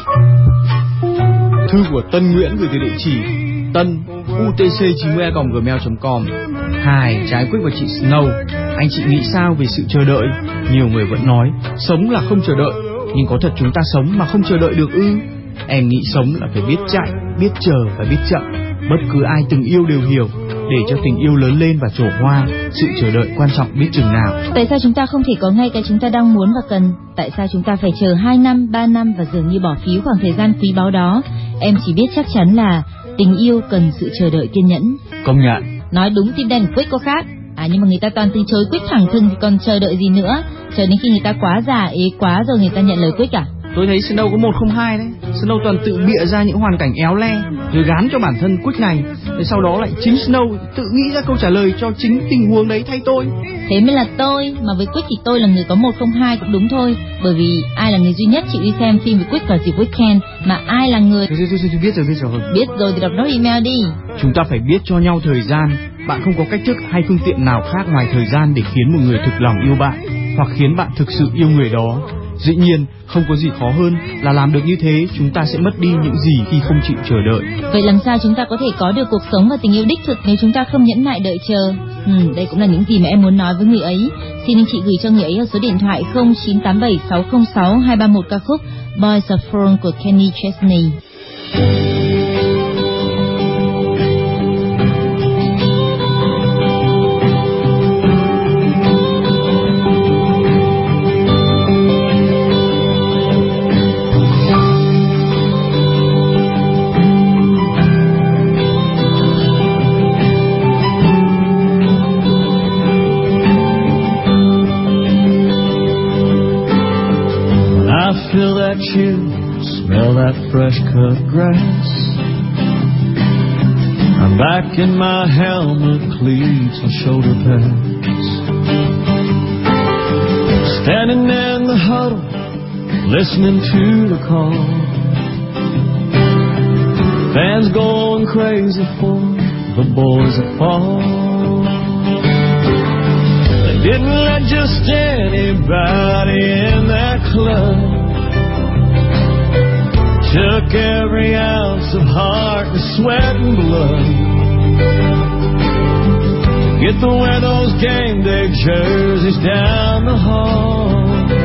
Thư của Tân Nguyễn gửi từ địa chỉ tân@utc90a@gmail.com. Hai, trái Quick và chị Snow. Anh chị nghĩ sao về sự chờ đợi? Nhiều người vẫn nói sống là không chờ đợi, nhưng có thật chúng ta sống mà không chờ đợi được ư? Em nghĩ sống là phải biết chạy, biết chờ và biết chậm. Bất cứ ai từng yêu đều hiểu, để cho tình yêu lớn lên và trổ hoa, sự chờ đợi quan trọng biết chừng nào. Tại sao chúng ta không thể có ngay cái chúng ta đang muốn và cần? Tại sao chúng ta phải chờ 2 năm, 3 năm và dường như bỏ phí khoảng thời gian quý báu đó? Em chỉ biết chắc chắn là tình yêu cần sự chờ đợi kiên nhẫn. Công nhận. Nói đúng, tim đen Quick có khác. Nhưng mà người ta toàn từ chối Quick thẳng thừng thì còn chờ đợi gì nữa? Chờ đến khi người ta quá già ế quá rồi người ta nhận lời Quick à? Tôi thấy Snow có 102 đấy. Snow toàn tự bịa ra những hoàn cảnh éo le rồi gán cho bản thân Quick này, rồi sau đó lại chính Snow tự nghĩ ra câu trả lời cho chính tình huống đấy thay tôi. Thế mới là tôi, mà với Quick thì tôi là người có 102 cũng đúng thôi. Bởi vì ai là người duy nhất chịu đi xem phim với Quick vào dịp weekend, mà ai là người... Tôi biết rồi. Biết rồi thì đọc nốt email đi. Chúng ta phải biết cho nhau thời gian. Bạn không có cách thức hay phương tiện nào khác ngoài thời gian để khiến một người thực lòng yêu bạn, hoặc khiến bạn thực sự yêu người đó. Dĩ nhiên, không có gì khó hơn là làm được như thế, chúng ta sẽ mất đi những gì khi không chịu chờ đợi. Vậy làm sao chúng ta có thể có được cuộc sống và tình yêu đích thực nếu chúng ta không nhẫn nại đợi chờ? Đây cũng là những gì mà em muốn nói với người ấy. Xin anh chị gửi cho người ấy ở số điện thoại 0987-606-231 ca khúc Boys Are From của Kenny Chesney. Feel that chill, smell that fresh cut grass. I'm back in my helmet, cleats and shoulder pads. Standing in the huddle, listening to the call. Fans going crazy for the boys that fall. They didn't let just anybody in that club. Took every ounce of heart and sweat and blood to get to wear those game day jerseys down the hall.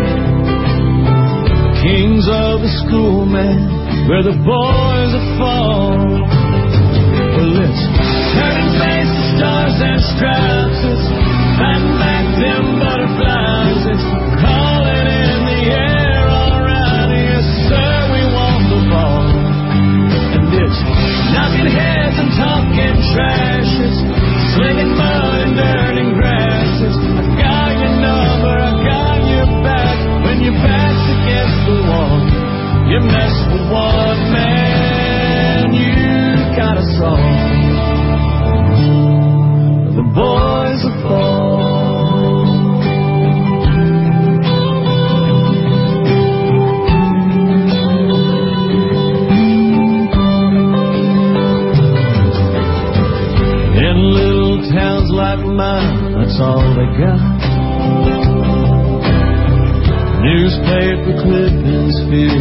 Kings of the school, man, where the boys are fall. Well, it's turning face to stars and stripes. It's fighting back them butterflies. It's calling in the air all around. Yes, sir, we want the ball. And it's knocking heads and talking trash. It's slinging mud and dirt and grass. It's I got your number, I got your back. When your back's against the wall, you mess with one man, you got a song. The boys are fall. In little towns like mine, that's all they got. Newspaper clippings fill